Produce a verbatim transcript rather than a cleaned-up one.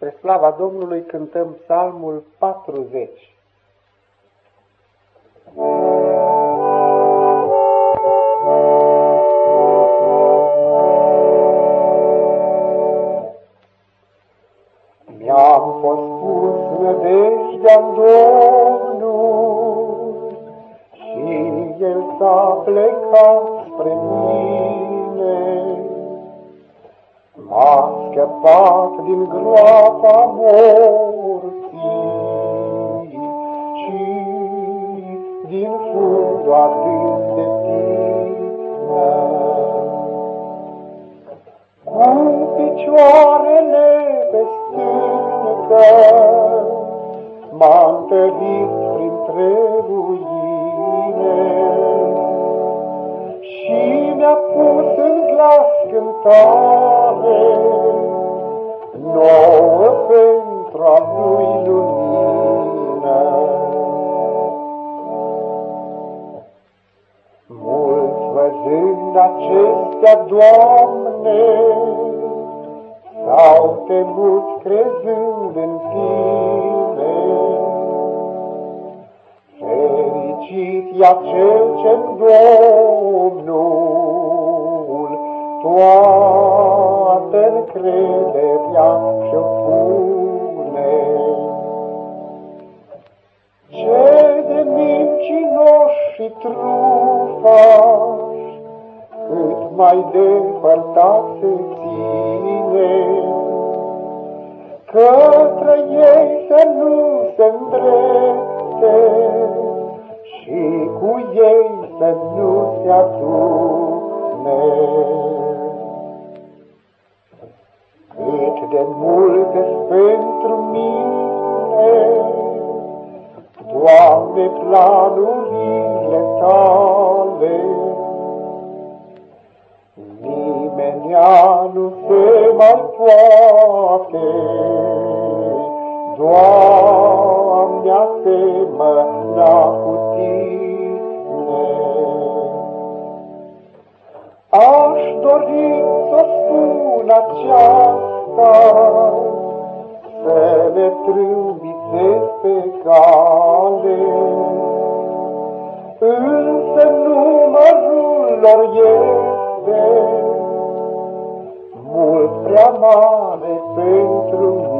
Spre slava Domnului cântăm psalmul patruzeci. Mi-am fost pus nădejdea-n Domnul și El s-a plecat spre mine. M-a scăpat din groapa morții și din fundul adânc de tine. Cu picioarele pe stâncă m-a întărit printre ruine și mi-a pus în glas cântare nouă pentru a lui lumină. Mulți văzând acestea, Doamne, s-au temut crezând în Tine. Fericit e acel ce-n Domnul toată încrederea și-o pune. Cei de mincinoși și trufași cât mai depărtat se ține, către ei să nu se îndrepte și cu ei să nu se adune. Cât de multe-s pentru mine, Doamne, planurile Tale, nimenea nu se mai poate, Doamne, asemăna cu Tine. Aș dori să spun aceasta, să le trâmbițez pe cale, însă numărul lor este mult prea mare pentru